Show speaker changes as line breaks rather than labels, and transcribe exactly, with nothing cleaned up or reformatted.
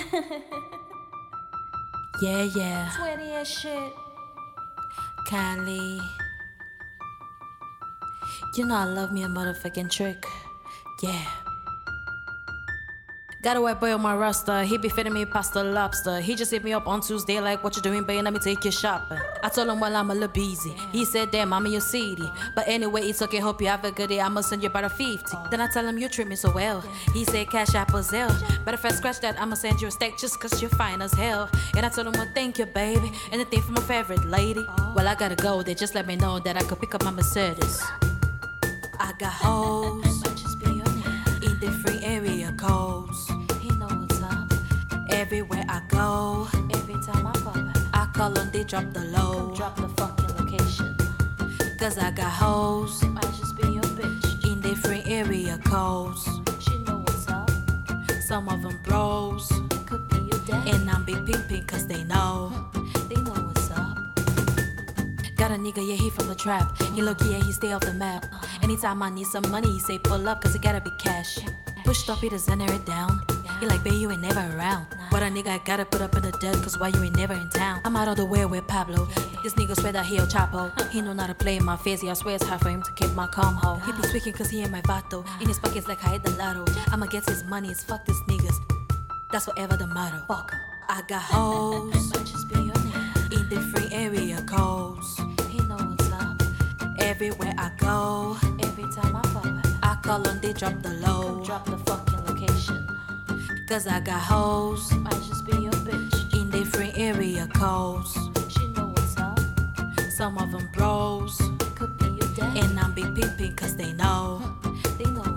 Yeah, yeah.
Sweaty as shit.
Kindly. You know I love me a motherfucking trick. Yeah. Got a white boy on my roster, he be feeding me pasta lobster. He just hit me up on Tuesday like, what you doing, babe? Let me take you shopping. I told him, well, I'm a little busy. He said, damn, I'm in your city. But anyway, it's okay, hope you have a good day. I'ma send you about a fifty. Then I tell him, you treat me so well. He said, cash app or Zelle. But if I scratch that, I'ma send you a steak just cause you're fine as hell. And I told him, well, thank you, baby. Anything for my favorite lady. Well, I gotta go, they just let me know that I could pick up my Mercedes. I got hoes in different area codes.
He know what's up.
Everywhere I go,
Every time I pop it,
I call them, they drop the low.
drop the fucking location.
Cause I got hoes
Might just be your bitch.
in different area codes.
She know what's up.
Some of them bros,
It could be your dad.
and I'm be pimping cause they know.
They know what's up.
Got a nigga, yeah, he from the trap. He low key, yeah, he stay off the map. Anytime I need some money, he say pull up cause it gotta be cash. Pushed up, he just center it down. He like, babe, you ain't never around. But a nigga, I gotta put up in the dirt cause why you ain't never in town? I'm out of the way with Pablo. This nigga swear that he El Chapo. He know not to play in my face, yeah, I swear it's hard for him to keep my calm hoe. He be speaking cause he ain't my vato. In his pockets like I hit the lotto. I'ma get his money, it's fuck these niggas. That's whatever the motto.
Fuck 'em.
I got hoes
Might just be your nigga.
in different area codes.
He know what's up.
Everywhere I go,
Every time I pop it,
I call them, they drop the low.
drop the fucking location.
Cause I got hoes
Might just be your bitch.
in different area codes.
She know what's up.
Some of them bros,
It could be your dad.
and I'm be pimping cause they know.
They know